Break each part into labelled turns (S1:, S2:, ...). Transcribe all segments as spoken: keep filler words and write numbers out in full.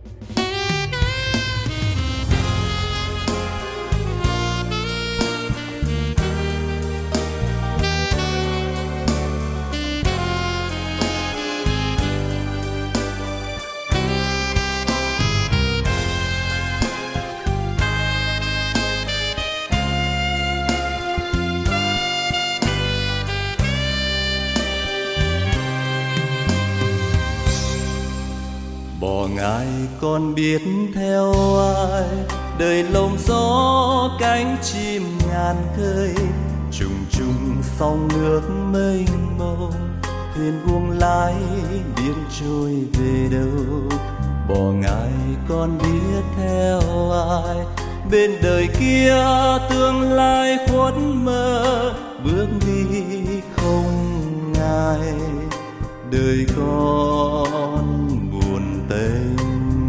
S1: Bỏ ngài con biết theo ai, đời lộng gió cánh chim ngàn khơi, trùng trùng sóng nước mênh mông, thuyền buông lái biển trôi về đâu. Bỏ ngài con biết theo ai, bên đời kia tương lai khuất mơ, bước đi không ngại đời con buồn tênh.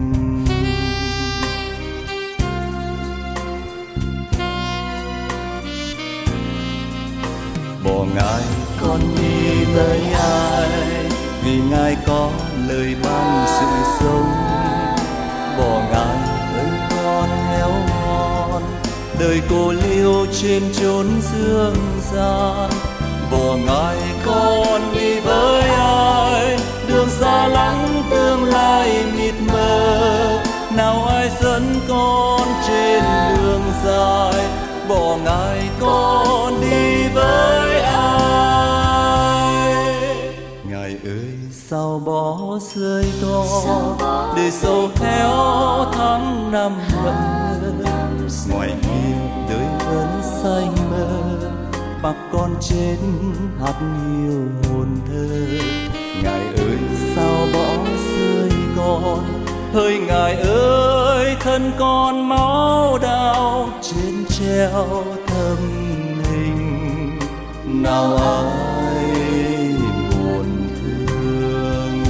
S1: Bỏ ngài con đi với ai, vì ngài có lời ban sự sống. Bỏ ngài với con héo hon, đời cô liêu trên chốn dương gian. Bỏ ngài con đi với ai, đường xa lắm tương lai mịt mờ, nào ai dẫn con trên đường dài. Bỏ ngài con đi với ai. Ngài ơi sao bỏ rơi con, để sầu theo tháng năm bận. Ngoài kia đời vẫn xanh mơ, bác con chết hạt nhiều hồn thơ. Ngài ơi sao bỏ rơi con, hỡi ngài ơi thân con máu đào trên treo thâm hình, nào ai buồn thương.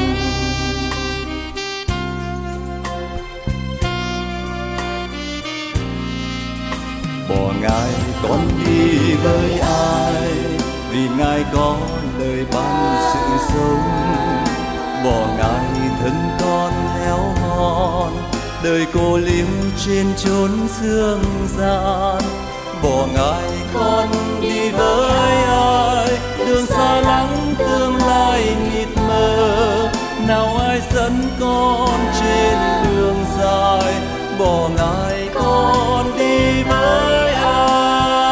S1: Bỏ ngài con đi với ai, vì ngài có lời ban sự sống. Bỏ ngài thân con héo hon, đời cô liêu trên chốn dương gian. Bỏ ngài con đi với ai, đường xa lắm tương lai mịt mờ, nào ai dẫn con trên đường dài. Bỏ ngài con đi với ai.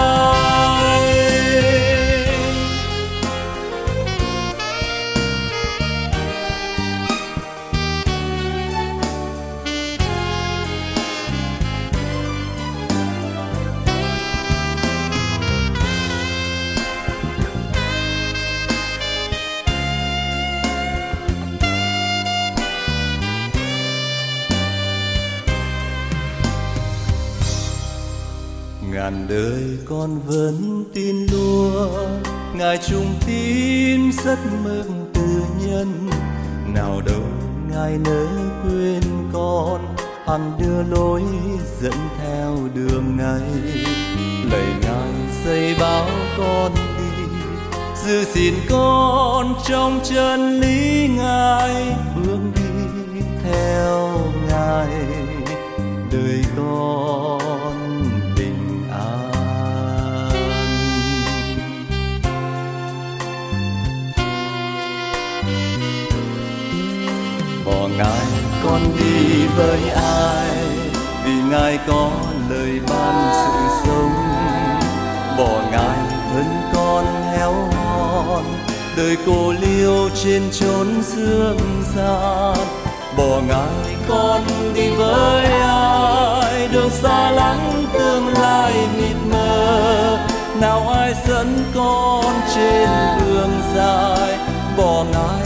S1: Ngàn đời con vẫn tin Lúa, ngài trung tín rất mừng từ nhân. Nào đâu ngài nỡ quên con, hằng đưa lối dẫn theo đường ngài. Lời ngài dạy bảo con đi, giữ gìn con trong chân lý ngài, bước đi theo ngài đời con bình an. Bỏ ngài con đi với ai, vì ngài có lời ban sự sống. Bỏ ngài thân con héo hon, đời cô liêu trên chốn dương gian. Bỏ ngài con đi với ai, đường xa lắm tương lai mịt mờ, nào ai dẫn con trên đường dài. Bỏ ngài